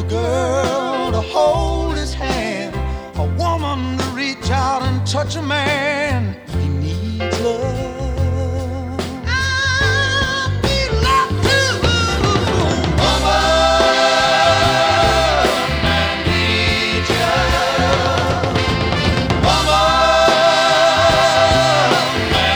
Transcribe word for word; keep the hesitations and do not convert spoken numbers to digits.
little girl to hold his hand, a woman to reach out and touch a man.